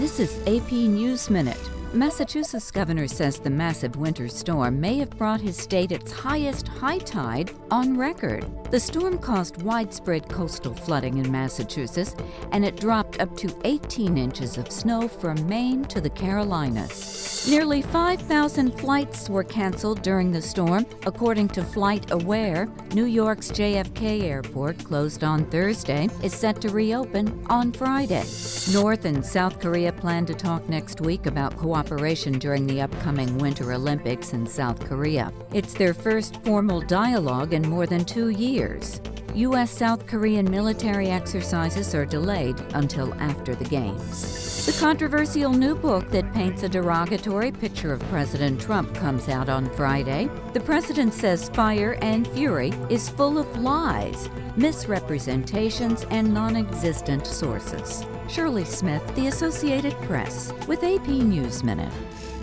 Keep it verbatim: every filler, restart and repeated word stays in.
This is A P News Minute. Massachusetts governor says the massive winter storm may have brought his state its highest high tide on record. The storm caused widespread coastal flooding in Massachusetts, and it dropped up to eighteen inches of snow from Maine to the Carolinas. Nearly five thousand flights were canceled during the storm, according to FlightAware. New York's J F K Airport, closed on Thursday, is set to reopen on Friday. North and South Korea plan to talk next week about cooperation during the upcoming Winter Olympics in South Korea. It's their first formal dialogue in more than two years. U S South Korean military exercises are delayed until after the Games. The controversial new book that paints a derogatory picture of President Trump comes out on Friday. The president says Fire and Fury is full of lies, misrepresentations, and non-existent sources. Shirley Smith, The Associated Press, with A P News Minute.